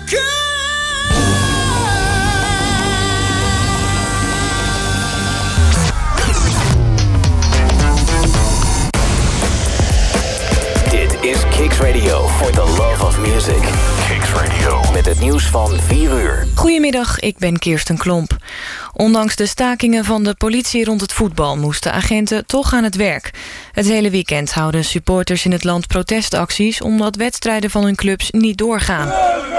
Dit is Kicks Radio for the love of music. Kicks Radio. Met het nieuws van 4 uur. Goedemiddag, ik ben Kirsten Klomp. Ondanks de stakingen van de politie rond het voetbal moesten agenten toch aan het werk. Het hele weekend houden supporters in het land protestacties omdat wedstrijden van hun clubs niet doorgaan.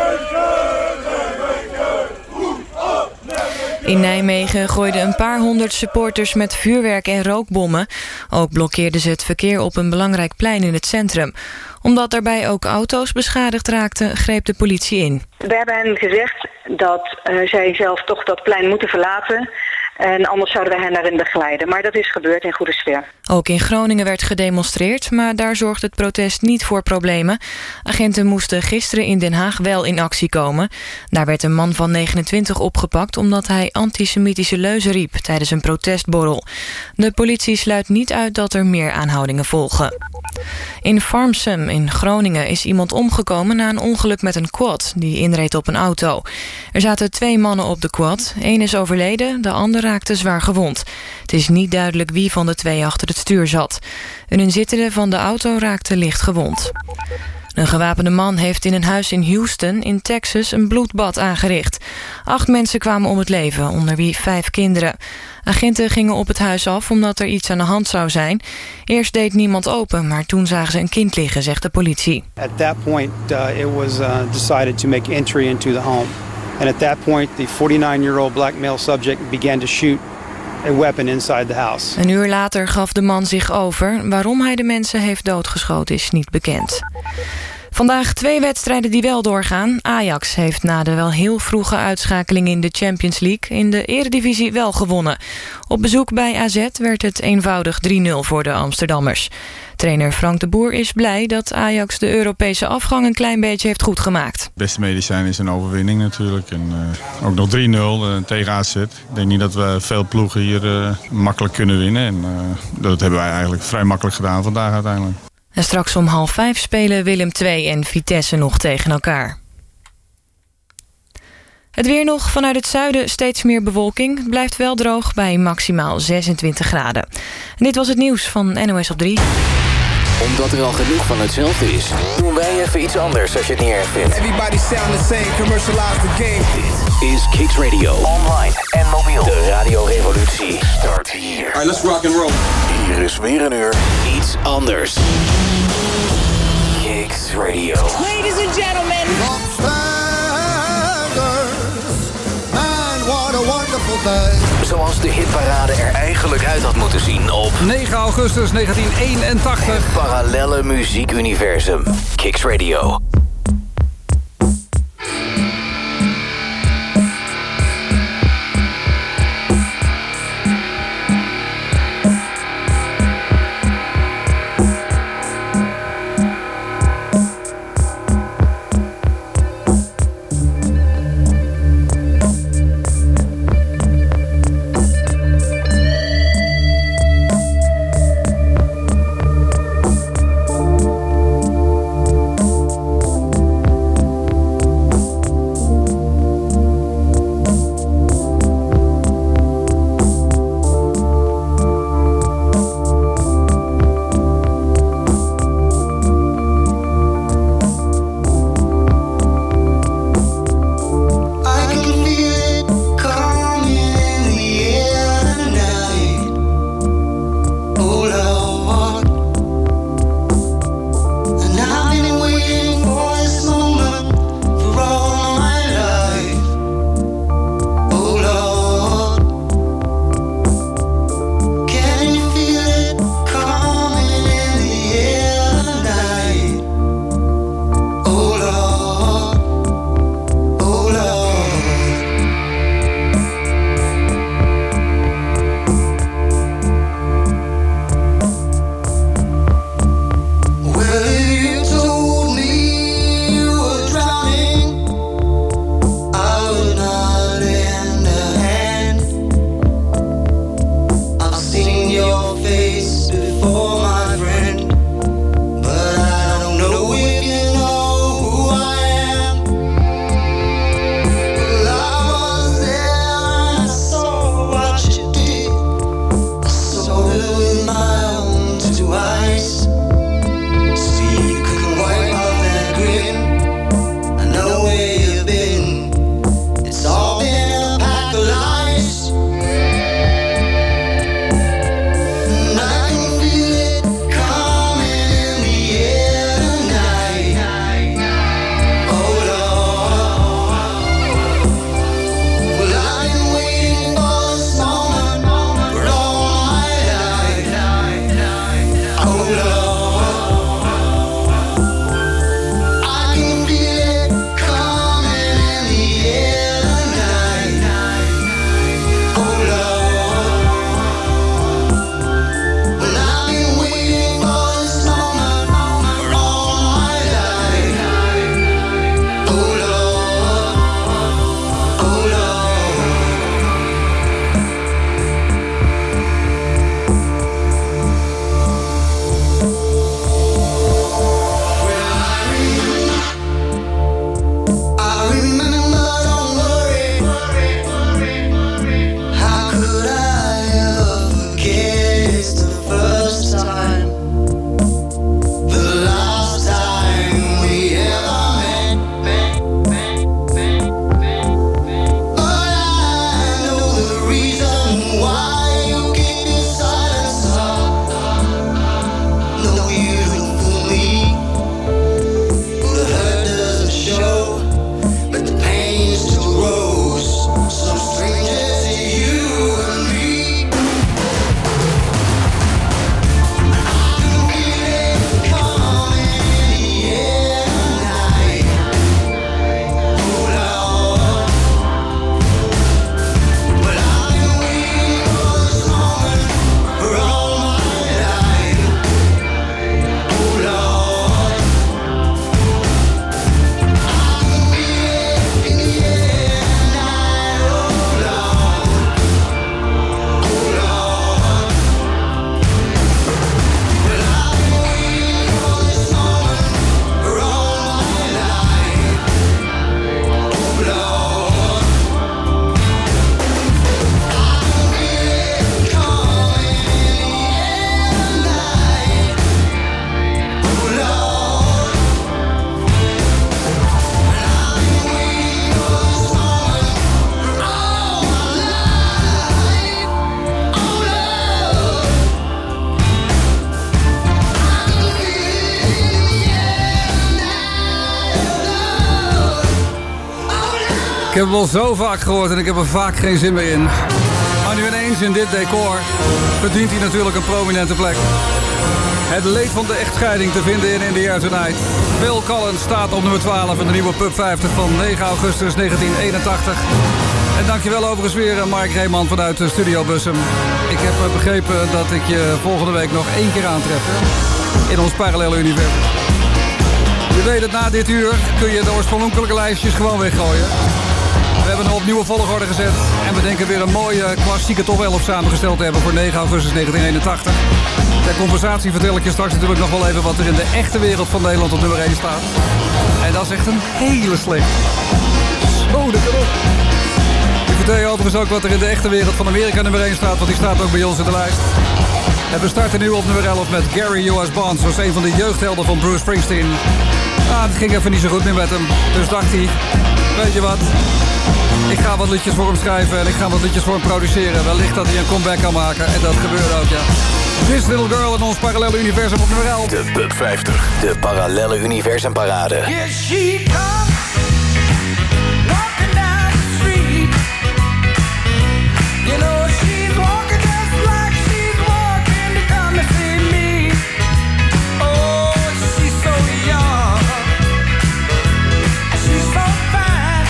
In Nijmegen gooiden een paar honderd supporters met vuurwerk en rookbommen. Ook blokkeerden ze het verkeer op een belangrijk plein in het centrum. Omdat daarbij ook auto's beschadigd raakten, greep de politie in. We hebben hen gezegd dat zij zelf toch dat plein moeten verlaten. En anders zouden we hen daarin begeleiden. Maar dat is gebeurd in goede sfeer. Ook in Groningen werd gedemonstreerd, maar daar zorgt het protest niet voor problemen. Agenten moesten gisteren in Den Haag wel in actie komen. Daar werd een man van 29 opgepakt omdat hij antisemitische leuzen riep tijdens een protestborrel. De politie sluit niet uit dat er meer aanhoudingen volgen. In Farmsum in Groningen is iemand omgekomen na een ongeluk met een quad die inreed op een auto. Er zaten 2 mannen op de quad. 1 is overleden, de ander raakte zwaar gewond. Het is niet duidelijk wie van de 2 achter het stuur zat. Een inzittende van de auto raakte licht gewond. Een gewapende man heeft in een huis in Houston in Texas een bloedbad aangericht. 8 mensen kwamen om het leven, onder wie 5 kinderen. Agenten gingen op het huis af omdat er iets aan de hand zou zijn. Eerst deed niemand open, maar toen zagen ze een kind liggen, zegt de politie. At that point it was decided to make entry into the home. And at that point the 49-year-old black male subject began to shoot a weapon inside the house. Een uur later gaf de man zich over. Waarom hij de mensen heeft doodgeschoten is niet bekend. Vandaag 2 wedstrijden die wel doorgaan. Ajax heeft na de wel heel vroege uitschakeling in de Champions League in de Eredivisie wel gewonnen. Op bezoek bij AZ werd het eenvoudig 3-0 voor de Amsterdammers. Trainer Frank de Boer is blij dat Ajax de Europese afgang een klein beetje heeft goedgemaakt. Het beste medicijn is een overwinning natuurlijk. En ook nog 3-0 tegen AZ. Ik denk niet dat we veel ploegen hier makkelijk kunnen winnen. En dat hebben wij eigenlijk vrij makkelijk gedaan vandaag uiteindelijk. En straks om 4:30 spelen Willem II en Vitesse nog tegen elkaar. Het weer nog, vanuit het zuiden steeds meer bewolking. Het blijft wel droog bij maximaal 26 graden. En dit was het nieuws van NOS op 3. Omdat er al genoeg van hetzelfde is, doen wij even iets anders als je het niet erg vindt. Everybody sound the same, commercialize the game. Dit is Kicks Radio, online en mobiel. De radiorevolutie start hier. Alright, let's rock and roll. Hier is weer een uur iets anders. Kicks Radio. Ladies and gentlemen. Man, what a wonderful day. Zoals de hitparade er eigenlijk uit had moeten zien op 9 augustus 1981. Het parallelle muziekuniversum. Kicks Radio. heb hem al zo vaak gehoord en ik heb er vaak geen zin meer in. Maar nu ineens in dit decor verdient hij natuurlijk een prominente plek. Het leed van de echtscheiding te vinden in The Air Tonight. Phil Collins staat op nummer 12 in de nieuwe Pub 50 van 9 augustus 1981. En dankjewel overigens weer Mark Reeman vanuit de Studio Bussum. Ik heb begrepen dat ik je volgende week nog 1 keer aantref in ons parallele universum. Je weet het, na dit uur kun je de oorspronkelijke lijstjes gewoon weggooien. We hebben hem op nieuwe volgorde gezet. En we denken weer een mooie klassieke top 11 samengesteld te hebben voor 9 augustus 1981. Ter compensatie vertel ik je straks natuurlijk nog wel even wat er in de echte wereld van Nederland op nummer 1 staat. En dat is echt een hele slecht. Zo, de erop. Ik vertel je overigens ook wat er in de echte wereld van Amerika nummer 1 staat, want die staat ook bij ons in de lijst. En we starten nu op nummer 11 met Gary U.S. Bonds. Dat was een van de jeugdhelden van Bruce Springsteen. Het ging even niet zo goed meer met hem. Dus dacht hij, weet je wat, ik ga wat liedjes voor hem schrijven en ik ga wat liedjes voor hem produceren. Wellicht dat hij een comeback kan maken. En dat gebeurde ook, ja. This Little Girl in ons parallele universum op nummer 11. De Pub 50. De parallele universum parade. Here she comes, walking down the street. You know she's walking just like she's walking to come to see me. Oh, she's so young, and she's so fine.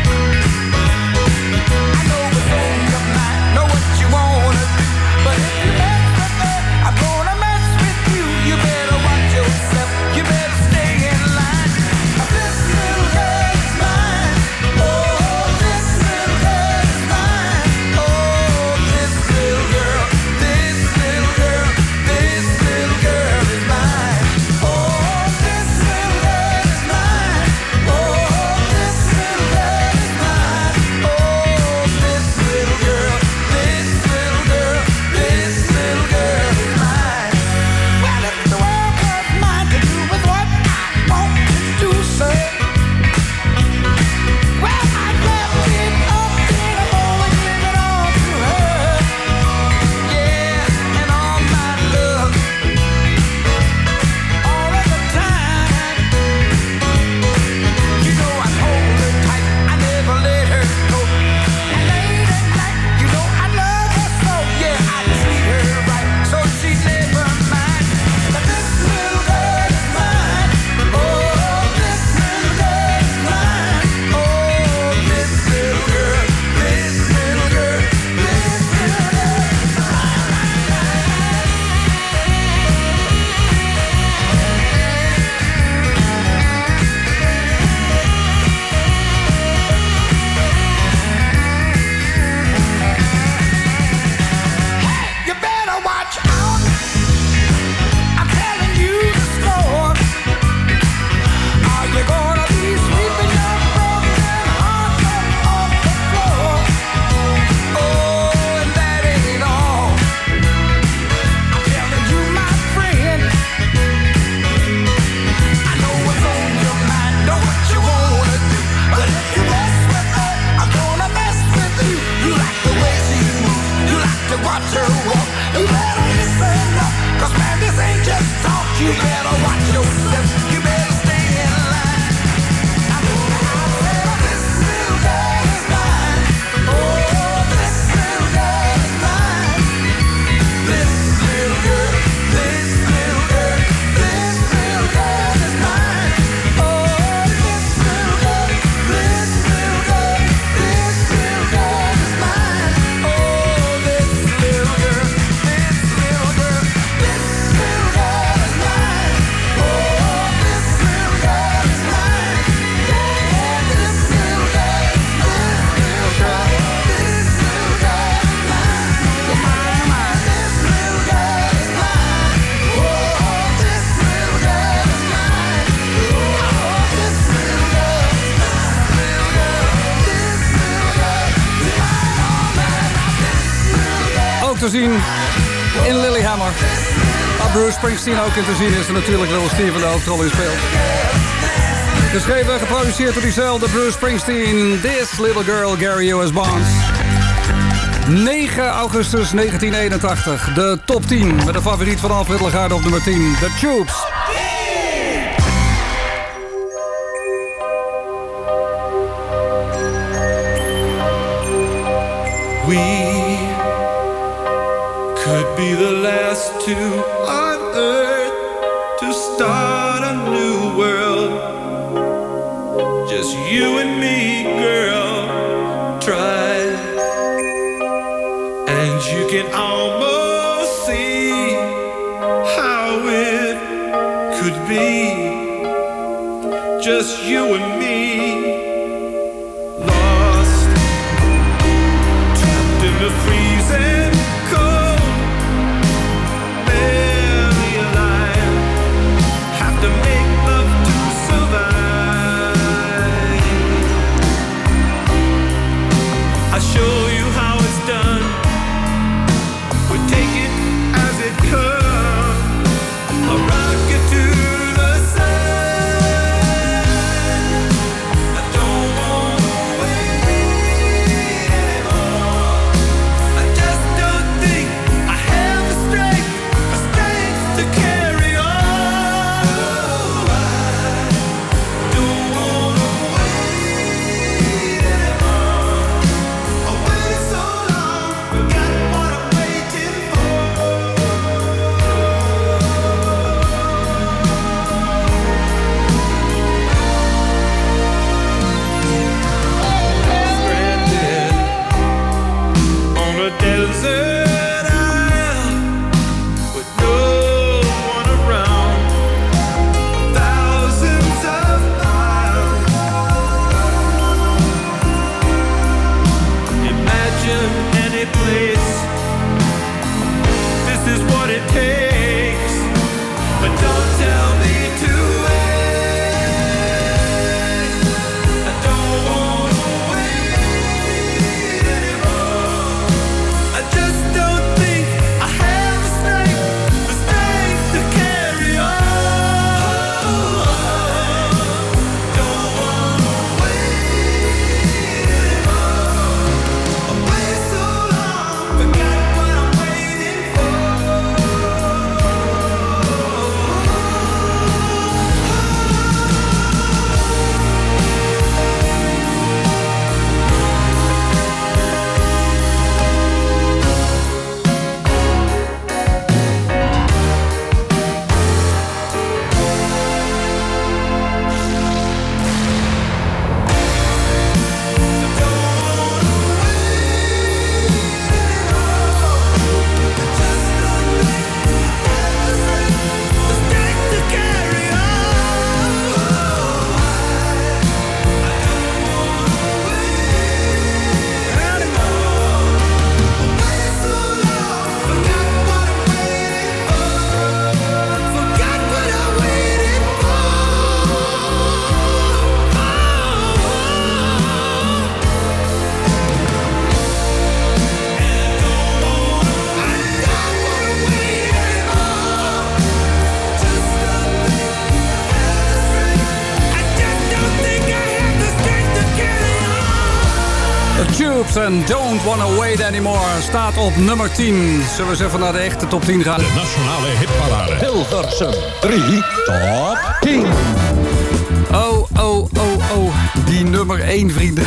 I know what's on your mind, know what you wanna do, but if you mess with her, I'm gonna mess with you. You better watch yourself, you better stay in line. This little girl is mine. Oh, this little girl is mine. Oh, this little girl, this little girl, this little girl is mine. Oh, this little girl is mine. Oh, this little girl is mine. Oh, this little girl, this little girl, this little girl is mine. Well, if the world was mine to do with what I want to do, sir, well, I'd left it up in a bowl and give it all to her. Yeah, and all my love, all of the time. You know I hold her tight, I never let her go. And late at night, you know I love her so. Yeah, I treat her right, so she's never mine. But this little girl is mine. Oh, this little girl is mine. Oh, this little girl, this little girl, this little girl is Hey, you better watch out. I'm telling you the score. Are you gonna be sweeping your broken heart up off the floor? Oh, and that ain't all. I'm telling you, my friend, I know what's on your mind, know what you wanna do. But if you mess with her, I'm gonna mess with you. You like the way she moves, you like to watch her walk. You better listen up, 'cause man, this ain't just talk. You better watch yourself, you better stay in line. I'm gonna say, this little girl is mine. Oh, this little girl is mine. This little girl, this little girl, this little girl is mine. Oh, this little girl, this little girl, this little girl is mine. Oh, this little girl, this little girl, this little girl is mine. Oh, this little girl is mine. Yeah, this little girl, this little girl, this little girl is mine. You're mine, you're mine. This little girl is mine. Oh, this little girl is mine. Oh, this little girl, this little girl, this little girl is mine. Oh, man, this little girl. Ook te zien in Lilyhammer. Waar Bruce Springsteen ook in te zien is en natuurlijk Little Steven de hoofdrol in speelt. Geschreven en geproduceerd door diezelfde Bruce Springsteen. This Little Girl, Gary U.S. Bonds. 9 augustus 1981. De top 10 met de favoriet van Alfred Lagarde op nummer 10. The Tubes. We could be the last two on earth to start a new world. Just you and me, girl, try. And you can almost see how it could be. Just you and me, lost, trapped in the freezing cold, barely alive, have to make love to survive. I'll show you how it's done, we take it as it comes, I'll rock it to the sun. Desert isle with no one around, thousands of miles. Imagine any place, this is what it takes, but don't tell me to wait. I don't want to wait anymore. I just don't think I have the strength to carry on. Don't wanna wait anymore. I've waited so long, forgot what I'm waiting for. Tubes en Don't Wanna Wait Anymore staat op nummer 10. Zullen we eens even naar de echte top 10 gaan? De nationale hitparade. Hilversum 3 top 10. Oh. Die nummer 1, vrienden.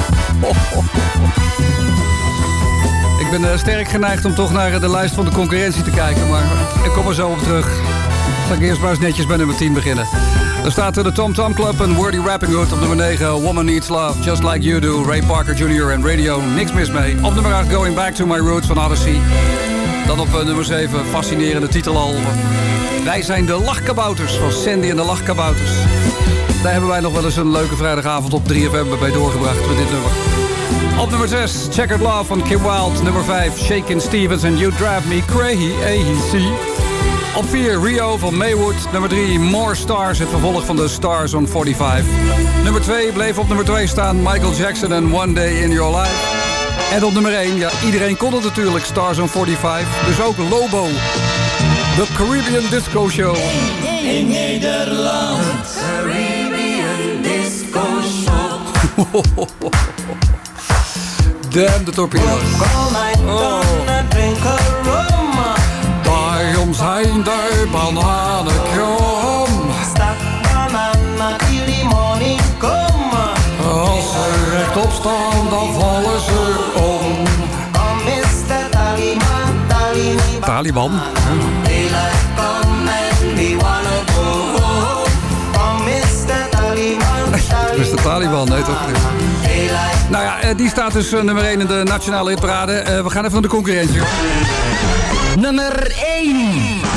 Ik ben sterk geneigd om toch naar de lijst van de concurrentie te kijken. Maar ik kom er zo op terug. Zal ik eerst maar eens netjes bij nummer 10 beginnen. Er staat de Tom Tom Club en Wordy Rapping Hood op nummer 9. Woman Needs Love, Just Like You Do. Ray Parker Jr. en Radio, niks mis mee. Op nummer 8 Going Back to My Roots van Odyssey. Dan op nummer 7, fascinerende titel al. Wij zijn de Lachkabouters van Sandy en de Lachkabouters. Daar hebben wij nog wel eens een leuke vrijdagavond op 3FM bij doorgebracht met dit nummer. Op nummer 6, Checkered Love van Kim Wilde. Nummer 5, Shakin' Stevens en You Drive Me Crazy. Op 4, Rio van Maywood. Nummer 3, More Stars, het vervolg van de Stars on 45. Nummer 2 bleef op nummer 2 staan, Michael Jackson en One Day in Your Life. En op nummer 1, ja, iedereen kon het natuurlijk, Stars on 45. Dus ook Lobo, The Caribbean Disco Show. In Nederland, Caribbean Disco Show. Damn de torpedo's. Bij ons heen de bananenkrom. Staat bananen till the morning come. Als ze rechtop staan, dan vallen ze om. Taliban. Dat is de Taliban, nee toch? Nou ja, die staat dus nummer 1 in de nationale hitparade. We gaan even naar de concurrentie, hoor. Nummer 1.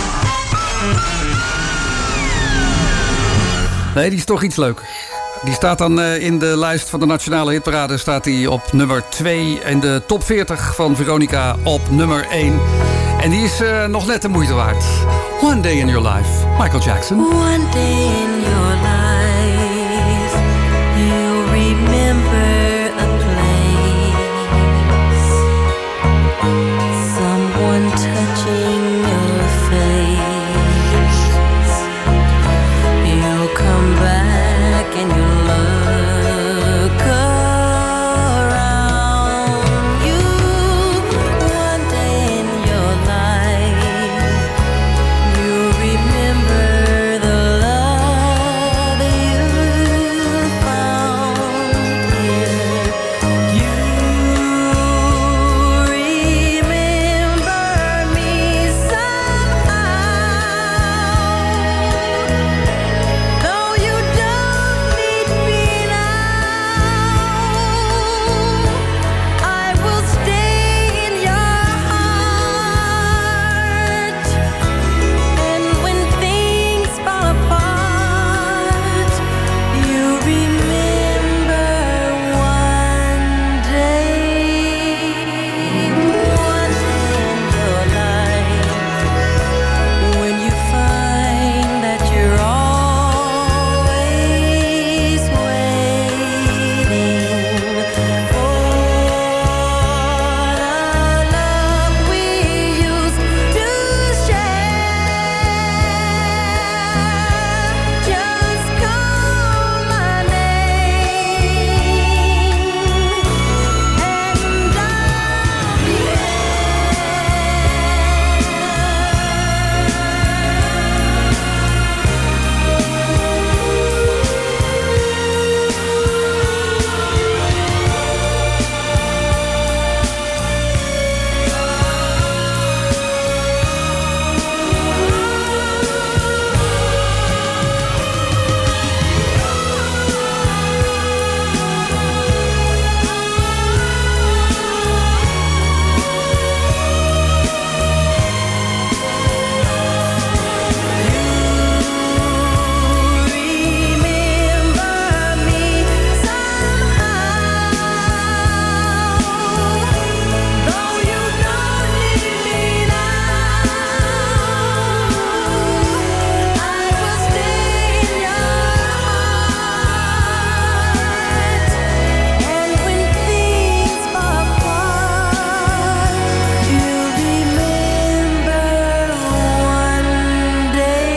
Nee, die is toch iets leuk. Die staat dan in de lijst van de nationale hitparade staat die op nummer 2. En de top 40 van Veronica op nummer 1. En die is nog net de moeite waard. One Day in Your Life, Michael Jackson. One day in your life, you'll remember a place, someone touching your face. You'll come back and you'll look around you. One day in your life, you'll remember the love you found here. You remember me somehow, though you don't need me now. I will stay in your heart, and when things fall apart, you remember one day in your life, when you find that you're always waiting for the love we used to share. Just call my name, and I'll be remember me somehow, though you don't need me now. I will stay in your heart, and when things fall apart, you'll remember one day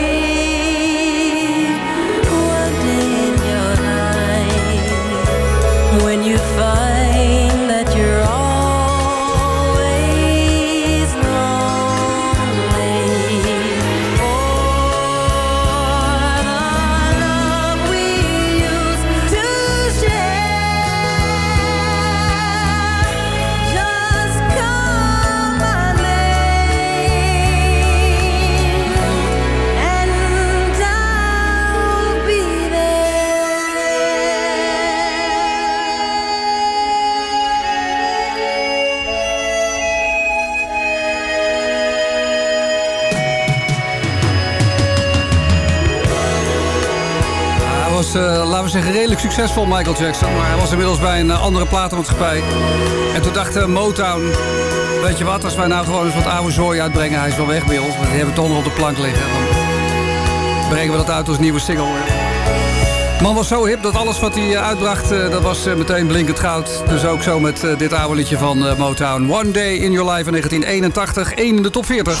in your life, when you find that you're always lonely for the love we used to share. Just call my name, and I'll be Hij was, laten we zeggen, redelijk succesvol, Michael Jackson. Maar hij was inmiddels bij een andere platenmaatschappij. En toen dacht Motown, weet je wat, als wij nou gewoon eens wat oude zooi uitbrengen, hij is wel weg bij ons, maar die hebben we toch nog op de plank liggen. Dan brengen we dat uit als nieuwe single. Man was zo hip dat alles wat hij uitbracht, dat was meteen blinkend goud. Dus ook zo met dit oude liedje van Motown. One Day in Your Life in 1981, 1 in de top 40.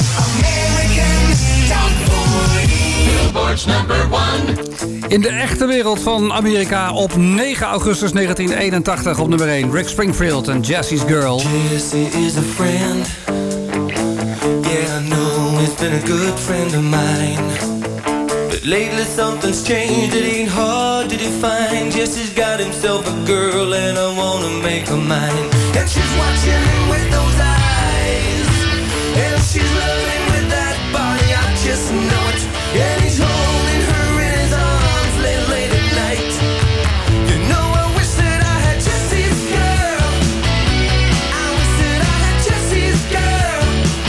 In de echte wereld van Amerika op 9 augustus 1981 op nummer 1. Rick Springfield en Jesse's Girl. Jesse is a friend. Yeah, I know he's been a good friend of mine. But lately something's changed, it ain't hard to define. Jesse's got himself a girl and I wanna make her mine. And she's watching him with those eyes, and she's loving just know it. And he's holding her in his arms late at night. You know I wish that I had Jesse's girl. I wish that I had Jesse's girl.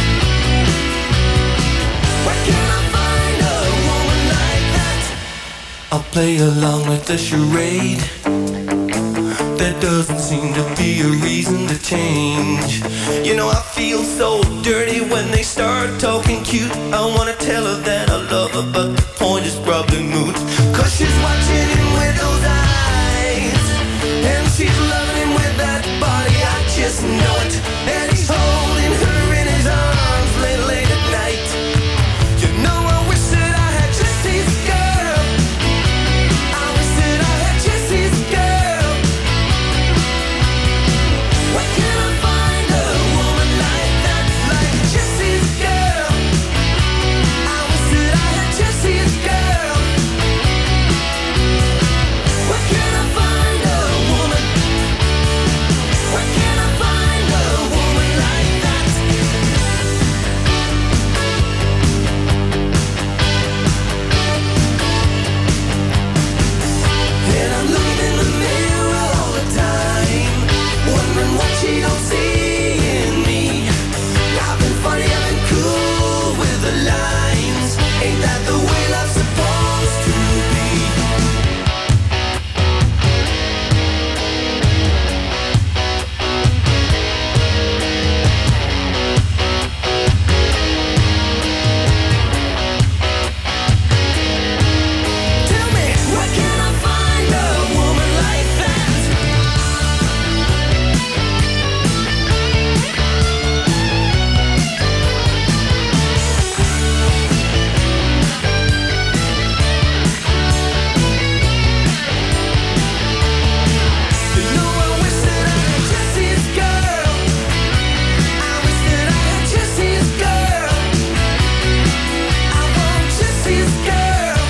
Where can I find a woman like that? I'll play along with the charade. There doesn't seem to be a reason to change. You know I feel so dirty when they start talking cute. I wanna tell her that I love her, but the point is probably moot. Cause she's watching him with those eyes, and she's loving him with that body, I just know it. And he's holding her in his arms late at night. You know I wish that I had Jesse's girl. I wish that I had Jesse's girl. Where can I find a woman like that, like Jesse's girl? I wish that I had Jesse's girl. Where can I find a woman? Where can I find a woman like that? And I'm looking in the mirror all the time, wondering what she don't see in me. I've been funny, I've been cool with the lines. Ain't that the way love's supposed to be? Tell me, where can I find a woman like that? You know I wish that I had Jesse's girl. I wish that I had Jesse's girl. I want Jesse's girl.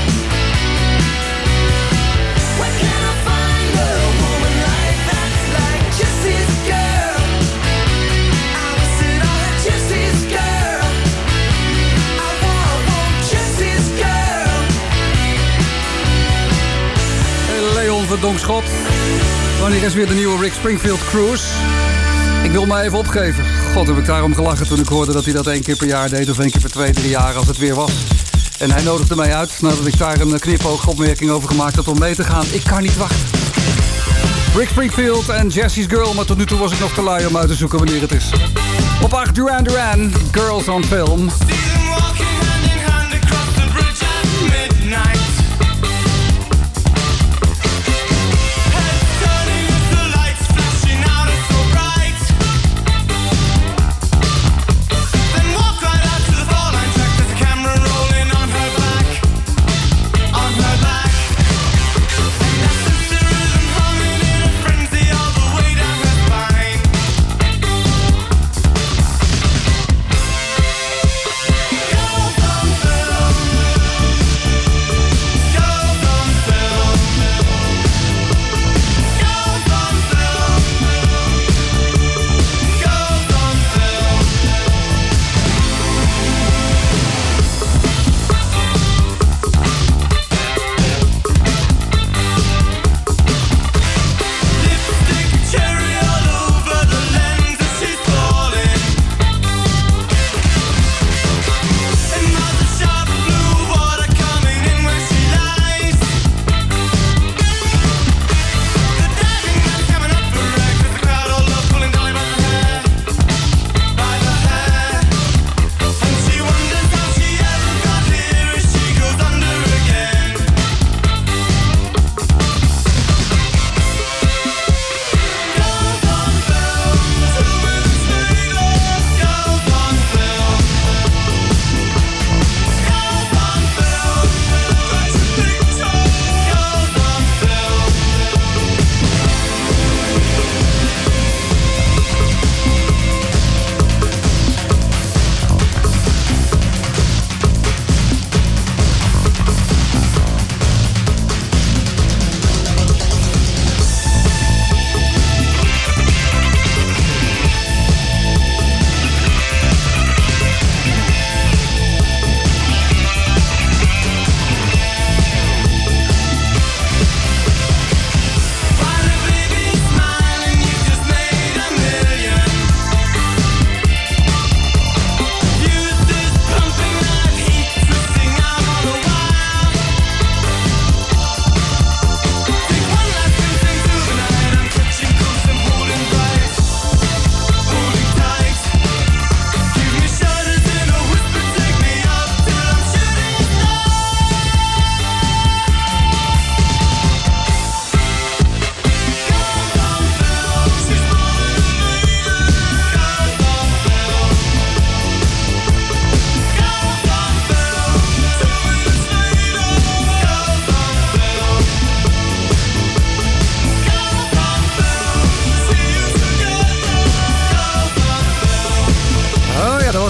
Where can I find a woman like that, like Jesse's girl? I wish that I had Jesse's girl. I want Jesse's girl. Leon Verdonkschot. Wanneer is weer de nieuwe Rick Springfield Cruise? Ik wil me even opgeven. God, heb ik daarom gelachen toen ik hoorde dat hij dat 1 keer per jaar deed. Of 1 keer per 2, 3 jaar als het weer was. En hij nodigde mij uit nadat ik daar een knipoogopmerking over gemaakt had om mee te gaan. Ik kan niet wachten. Rick Springfield en Jesse's Girl. Maar tot nu toe was ik nog te lui om uit te zoeken wanneer het is. Op 8 Duran Duran, Girls on Film.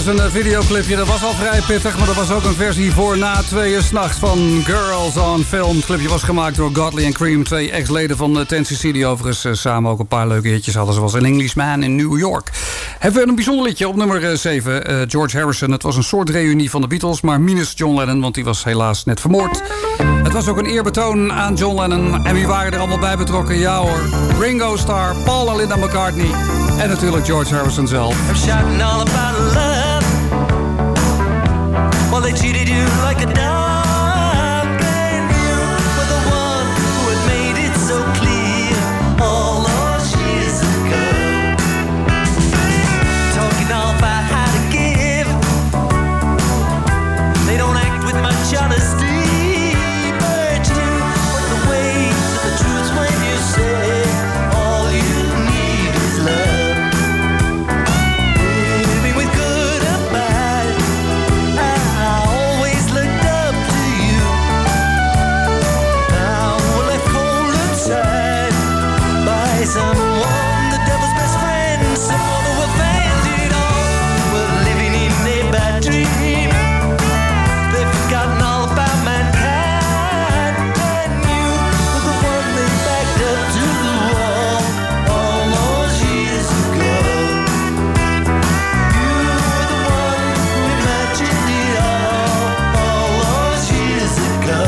een videoclipje. Dat was al vrij pittig, maar dat was ook een versie voor na 2 'nachts van Girls on Film. Het clipje was gemaakt door Godley en Cream, 2 ex-leden van 10cc... die overigens samen ook een paar leuke hitjes hadden... zoals An Englishman in New York. Hebben we een bijzonder liedje op nummer 7, George Harrison. Het was een soort reunie van de Beatles, maar minus John Lennon... want die was helaas net vermoord. Het was ook een eerbetoon aan John Lennon. En wie waren er allemaal bij betrokken? Ja hoor, Ringo Starr, Paul en Linda McCartney... en natuurlijk George Harrison zelf. Shouting all about love. Well, they treated you like a dog, and you were the one who had made it so clear all those years ago. Talking all about how to give. They don't act with much honesty, but you put the weight to the truth when you say all you need is love. Someone, the devil's best friend, someone who abandoned it all. We're living in a bad dream. They've forgotten all about mankind, and you were the one they backed up to the wall all those years ago. You were the one who imagined it all those years ago.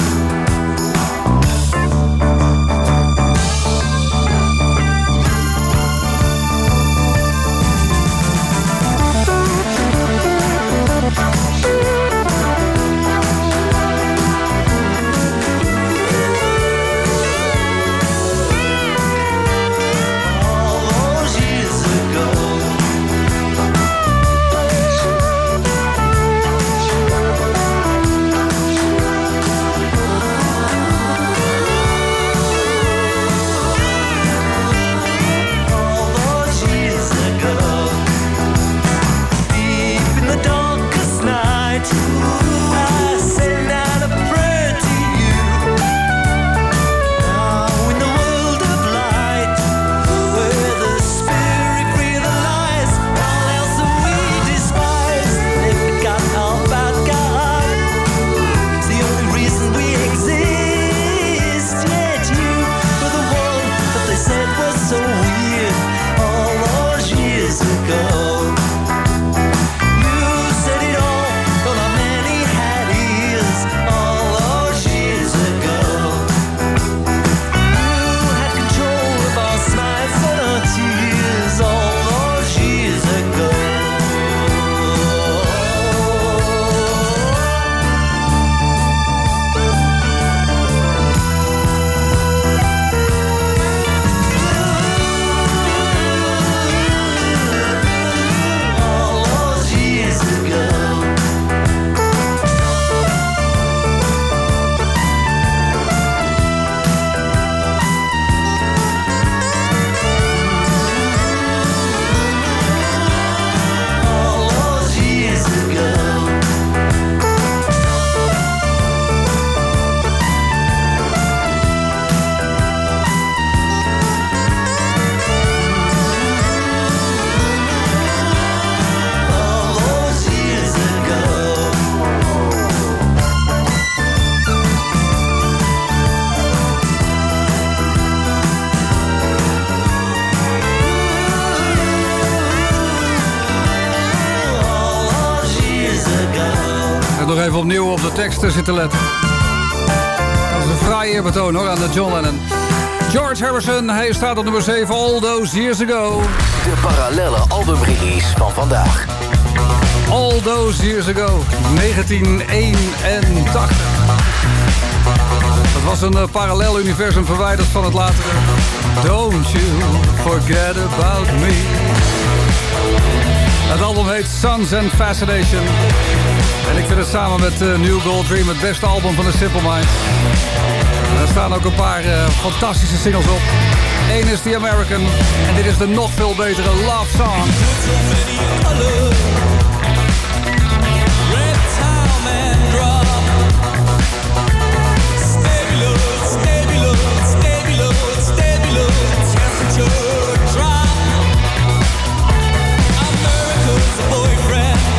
Nog even opnieuw op de teksten zitten letten. Dat is een fraai eerbetoon hoor aan de John Lennon. George Harrison, hij staat op nummer 7, All Those Years Ago. De parallelle albumrelease van vandaag. All Those Years Ago, 1981. Dat was een parallel universum verwijderd van het latere Don't You Forget About Me. Het album heet Sons and Fascination. En ik vind het samen met New Gold Dream het beste album van de Simple Minds. En er staan ook een paar fantastische singles op. Eén is The American. En dit is de nog veel betere Love Song. Boyfriend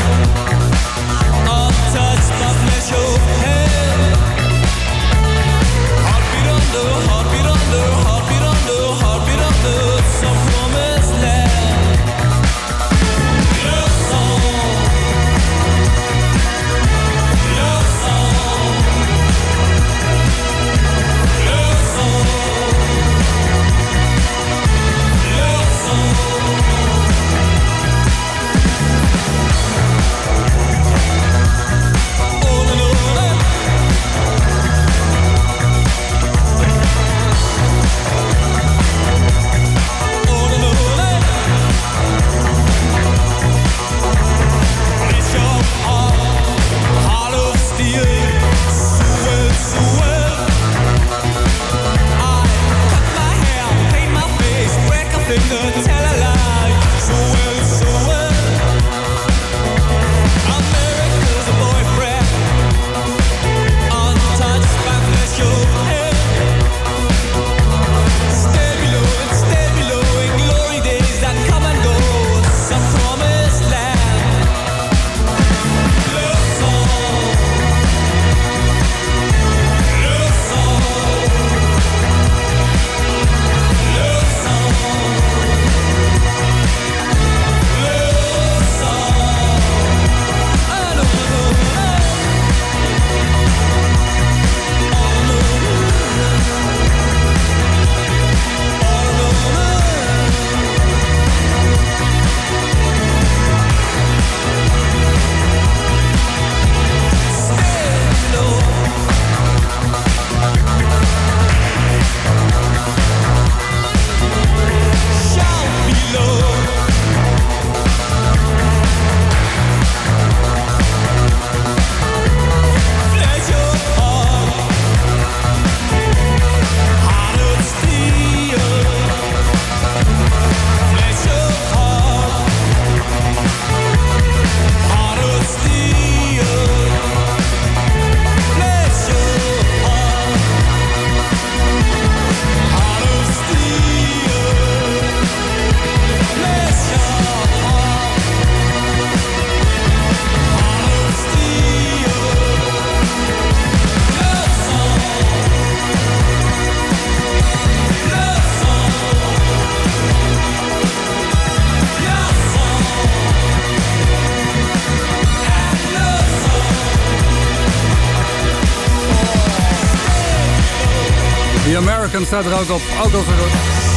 American staat er ook op. Ook al zo goed.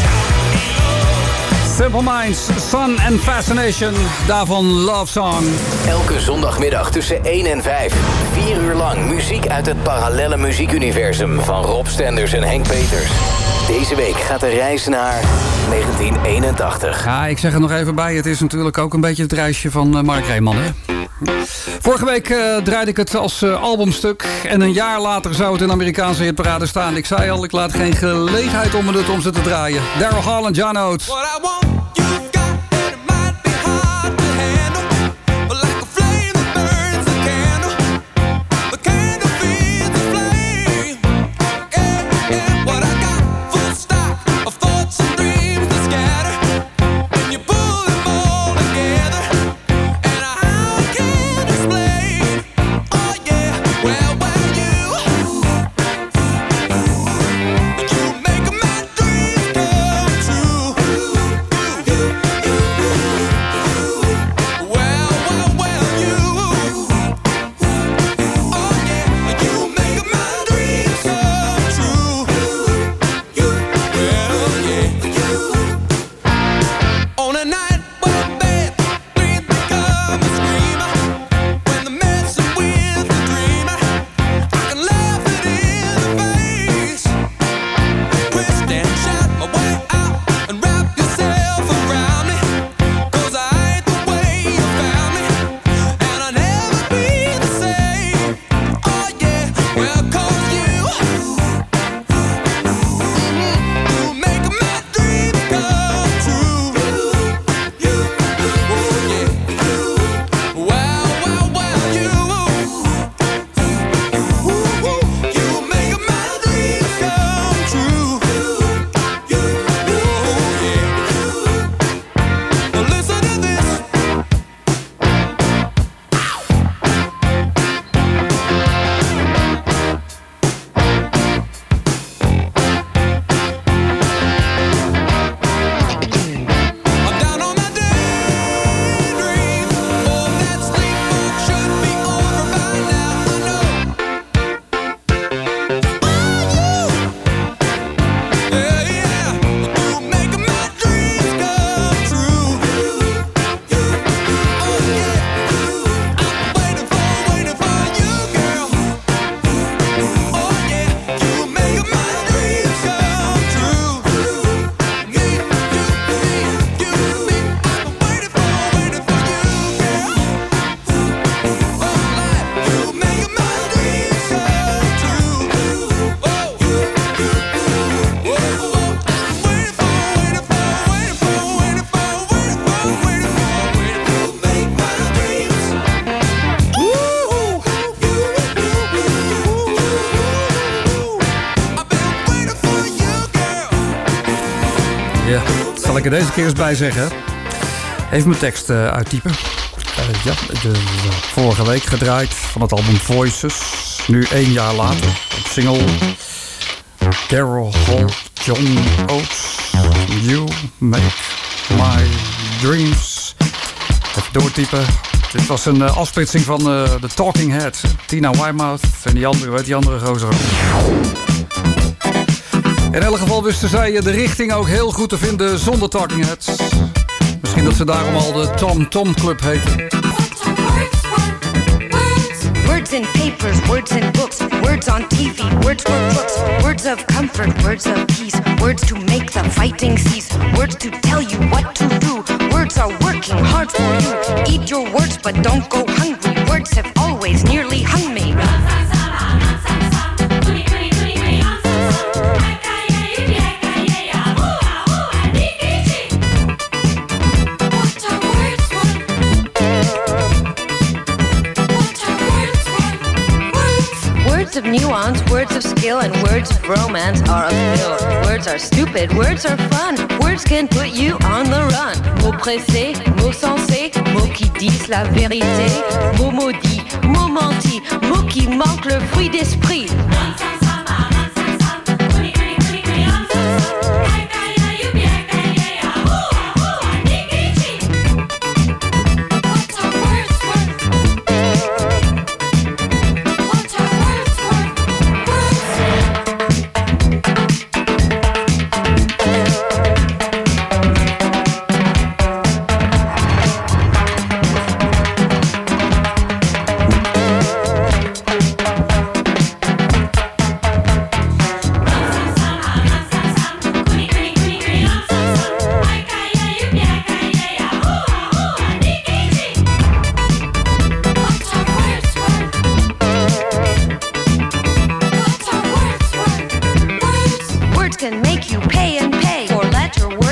Simple Minds, Sun and Fascination. Daarvan Love Song. Elke zondagmiddag tussen 1 en 5. 4 uur lang muziek uit het parallelle muziekuniversum van Rob Stenders en Henk Peters. Deze week gaat de reis naar 1981. Ja, ik zeg er nog even bij. Het is natuurlijk ook een beetje het reisje van Mark Reeman, hè? Vorige week draaide ik het als albumstuk. En een jaar later zou het in de Amerikaanse hitparade staan. Ik zei al, ik laat geen gelegenheid onbenut om ze te draaien. Daryl Hall en John Oates. Zal ik er deze keer eens bij zeggen. Even mijn tekst uittypen. Vorige week gedraaid van het album Voices. Nu 1 jaar later. Op single Daryl Hall, John Oates. You make my dreams. Even doortypen. Dit was een afsplitsing van de Talking Heads. Tina Weymouth en die andere gozer. In elk geval wisten zij de richting ook heel goed te vinden zonder Talking Heads. Misschien dat ze daarom al de Tom Tom Club heten. Words in papers, words in books, words on TV, words for books, words of comfort, words of peace, words to make the fighting cease, words to tell you what to do. Words are working hard for you. Eat your words but don't go hungry. Words have always nearly hung me. Words of nuance, words of skill, and words of romance are uphill. Words are stupid, words are fun. Words can put you on the run. Mots pressés, mots sensés, mots qui disent la vérité. Mots maudits, mots mentis, mots qui manquent le fruit d'esprit.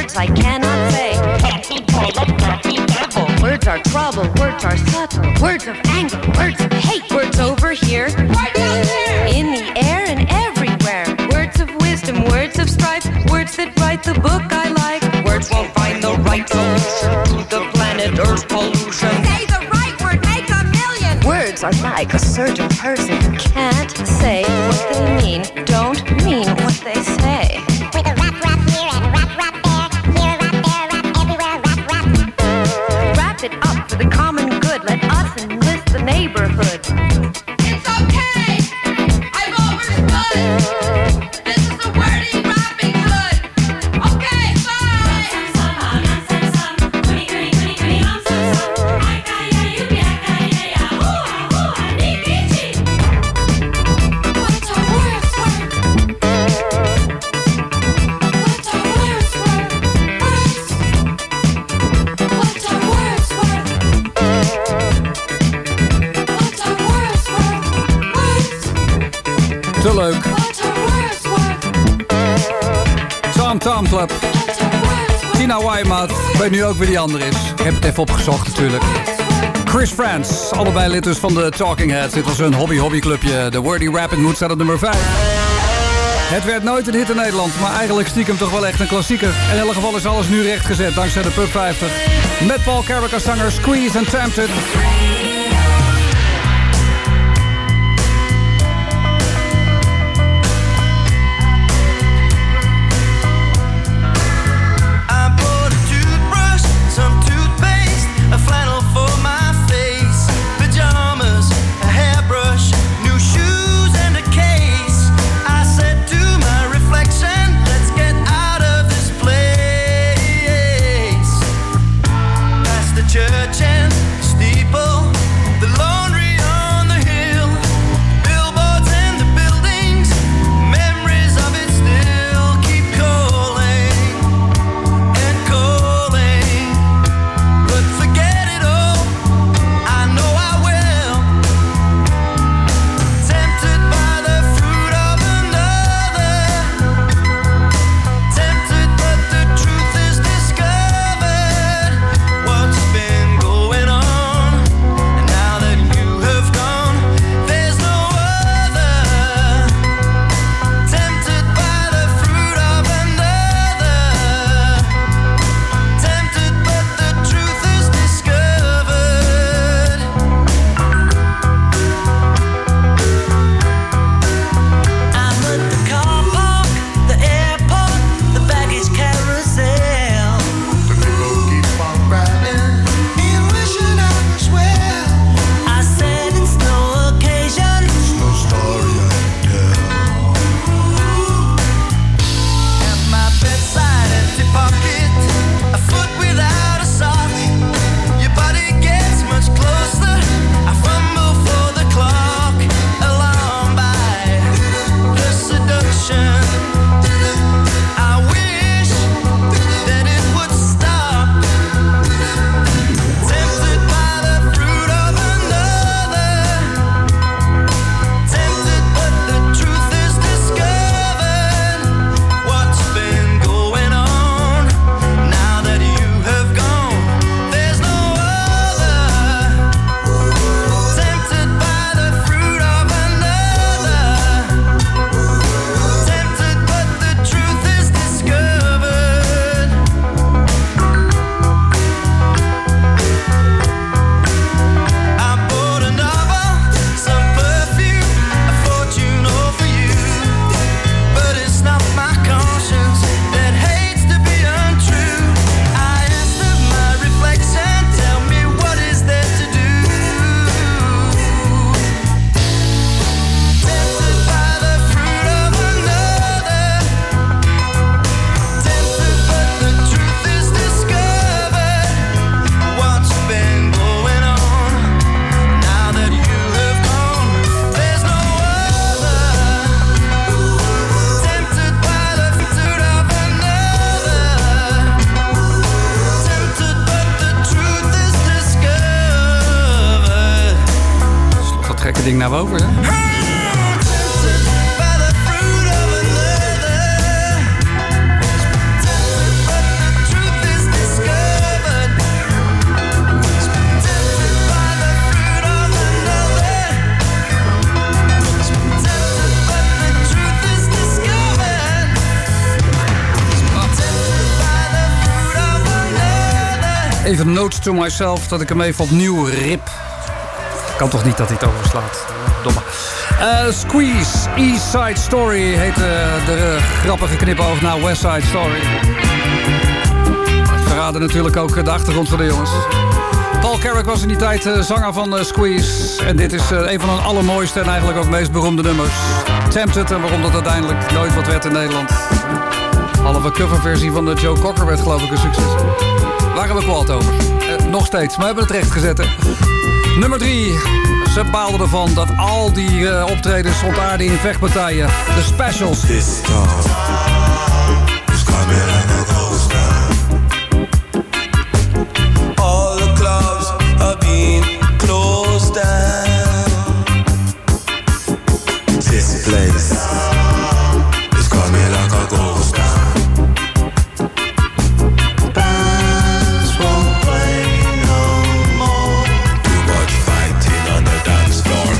words I cannot say. Can't be toilet, can't be devil. Words are trouble, words are subtle. Words of anger, words of hate. Words over here, right down there. In the air and everywhere. Words of wisdom, words of strife. Words that write the book I like. Words won't find the right solution to the planet Earth's pollution. Say the right word, make a million. Words are like a certain person who can't say what they mean, don't mean what they say. With a rap rap here and rap rap there, here rap there, rap everywhere, rap rap. Wrap it up for the common good. Let us enlist the neighborhood. It's okay, I've overstood. This is the wordy rapping hood. Okay, bye. What's our words worth? What's our words worth? Words. What's our words worth? What's our words worth? Words. Te leuk. What's our words worth? Tom Tom Club. Tina Weymouth. Ik weet nu ook wie die ander is. Ik heb het even opgezocht natuurlijk. Chris Frantz. Allebei lid dus van de Talking Heads. Dit was een hobbyclubje. De Wordy Rapping Hood staat op nummer 5. Het werd nooit een hit in Nederland, maar eigenlijk stiekem toch wel echt een klassieker. In elk geval is alles nu rechtgezet dankzij de Pub 50. Met Paul Carrick als zanger, Squeeze and Tempted. I bought a toothbrush, some toothpaste, a flannel for my face, pajamas, a hairbrush, new shoes and a case. I said to my reflection, let's get out of this place. Past the church and steeple, the laundry on the hill, billboards and the buildings, memories of it still keep calling and calling. But forget it all, I know I will. Tempted by the fruit of another, tempted but the truth is discovered. What's been going on? And now that you have gone, there's no other. Tempted by the fruit of another, tempted but the truth is discovered. I'm at the car park, the airport, the baggage carousel. The people keep on riding, and wishing I was well. I said it's no occasion, it's no story I can tell. At my bedside, empty pocket, a foot without a sock. Your body gets much closer. I fumble for the clock, alarmed by the seduction. I wish that it would stop. Tempted by the fruit of another, tempted but the truth is discovered. What's been going on? Now that you have gone, there's no other. Tempted by the fruit of another, tempted but the truth is discovered. I bought a novel, some perfume, a fortune all for you. But it's not my conscience that hates to be untrue. I asked of my reflection, tell me what is there to do. Tempted by the fruit of another, tempted but the truth is discovered. What's been going on? Now that you have gone, there's no other. Tempted by the fruit of another, tempted but the truth is discovered. Dat gekke ding nou over, hè? Tempted by the fruit of another, tempted but the Even notes to myself dat ik hem even opnieuw rip. Kan toch niet dat hij het overslaat. Domme. Squeeze, East Side Story heet de grappige knipoog naar West Side Story. Verraden natuurlijk ook de achtergrond van de jongens. Paul Carrack was in die tijd zanger van Squeeze. En dit is een van hun allermooiste en eigenlijk ook meest beroemde nummers. Tempted, en waarom dat uiteindelijk nooit wat werd in Nederland. Halve coverversie van de Joe Cocker werd geloof ik een succes. Waar hebben we kwaad over? Nog steeds, maar we hebben het recht gezet. Hè? Nummer 3. Ze baalden ervan dat al die optredens ontaarden in vechtpartijen. De specials. All the clubs are being closed down. This place is coming like a ghost town. Bands won't play no more. Too much fighting on the dance floor.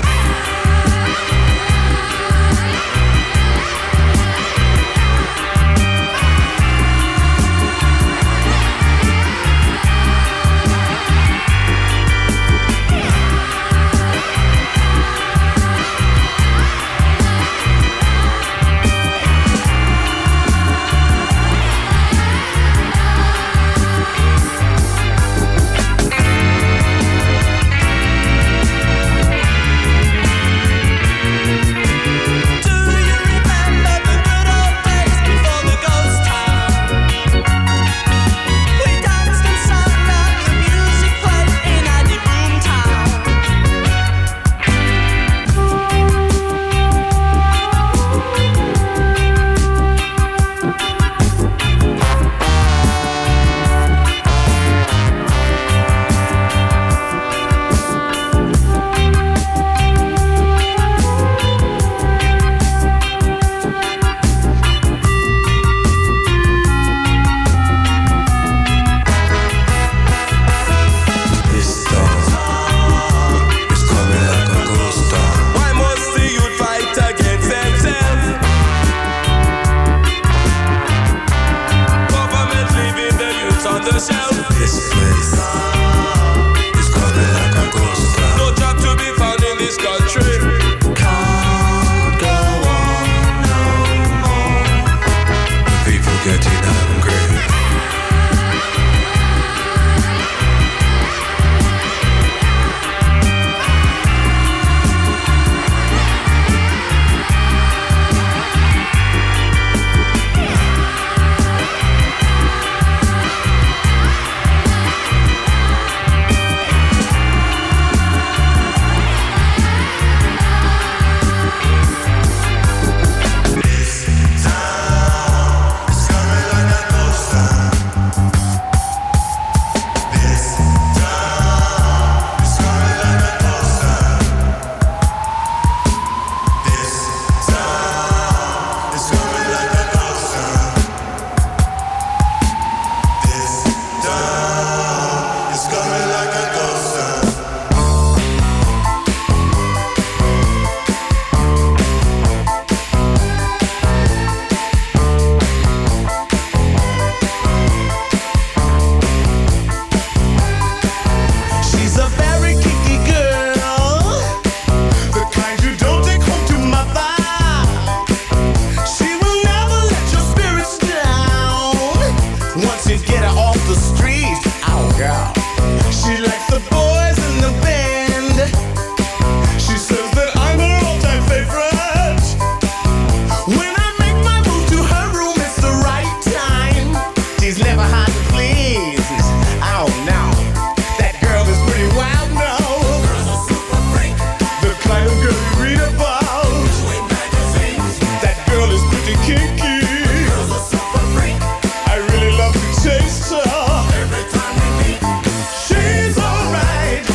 Taste her every time we meet. She's alright.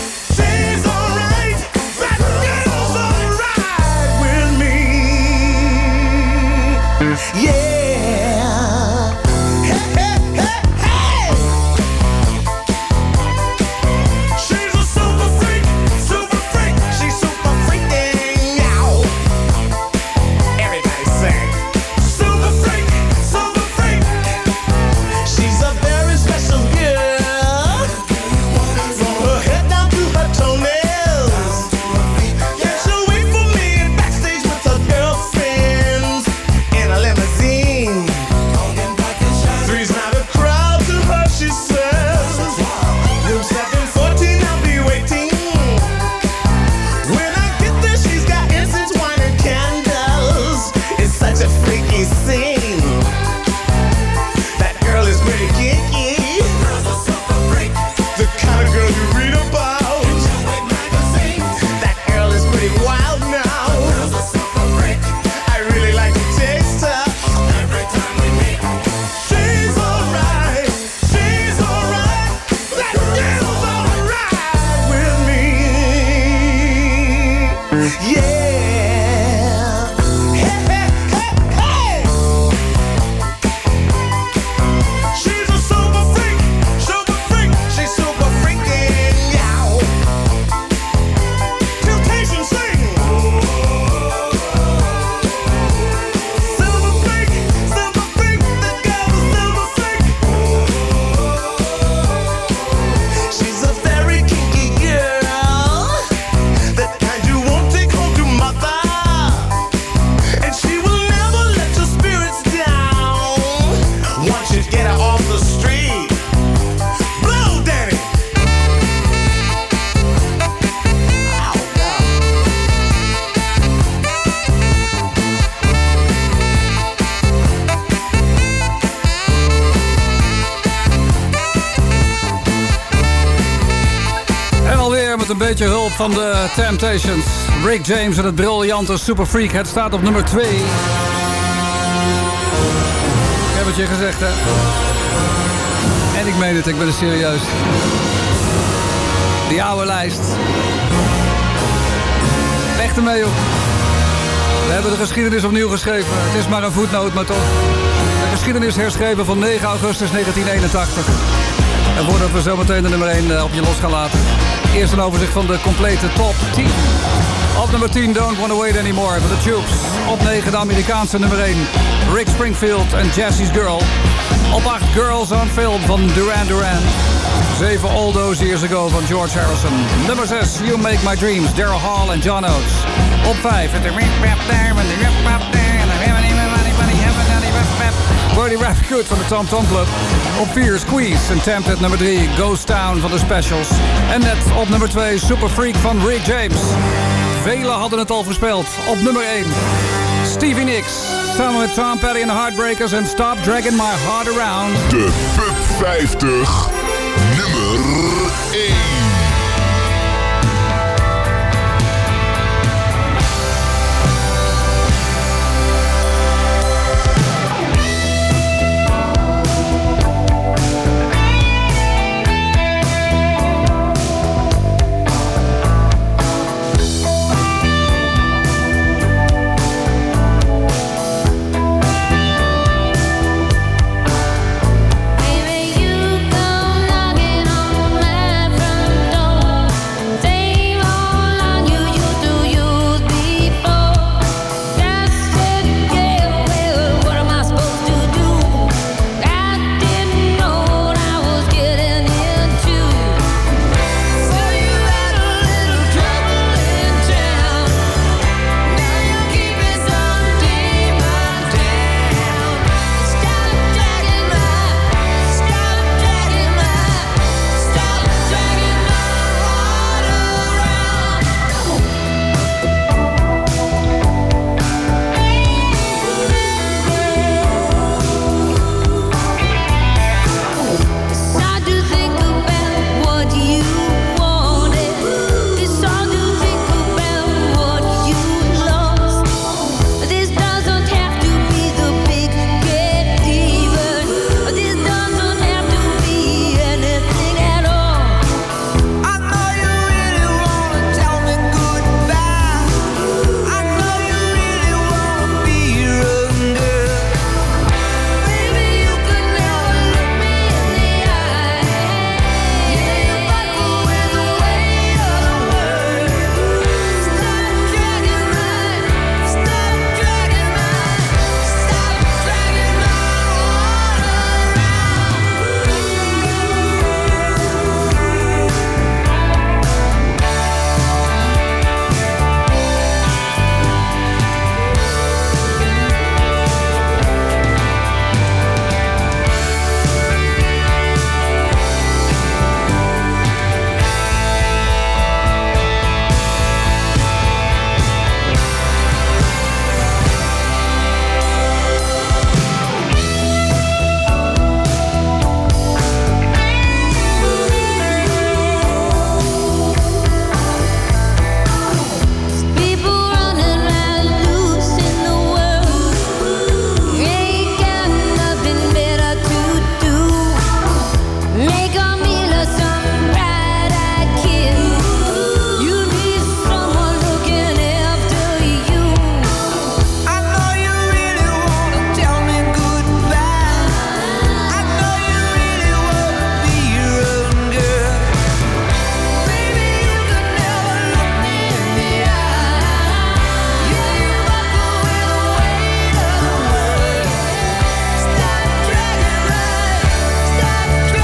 een beetje hulp van de Temptations. Rick James en het briljante Super Freak. Het staat op nummer 2. Ik heb het je gezegd, hè. En ik meen het, ik ben er serieus. Die oude lijst. Echt ermee op. We hebben de geschiedenis opnieuw geschreven. Het is maar een voetnoot, maar toch. De geschiedenis herschreven van 9 augustus 1981. En voordat we zo meteen de nummer 1 op je los gaan laten. Eerst een overzicht van de complete top 10. Op nummer 10, Don't Wanna Wait Anymore van The Tubes. Op 9, de Amerikaanse nummer 1, Rick Springfield en Jesse's Girl. Op 8, Girls on Film van Duran Duran. 7, All Those Years Ago van George Harrison. Nummer 6, You Make My Dreams, Daryl Hall en John Oates. Op 5, Birdie Rap Good van de Tom Tom Club. Op 4, Squeeze en Tempted. Nummer 3, Ghost Town van de Specials. En net op nummer 2, Super Freak van Rick James. Velen hadden het al voorspeld. Op nummer 1, Stevie Nicks. Samen met Tom Petty en de Heartbreakers en Stop Dragging My Heart Around. De Pub 50, nummer 1.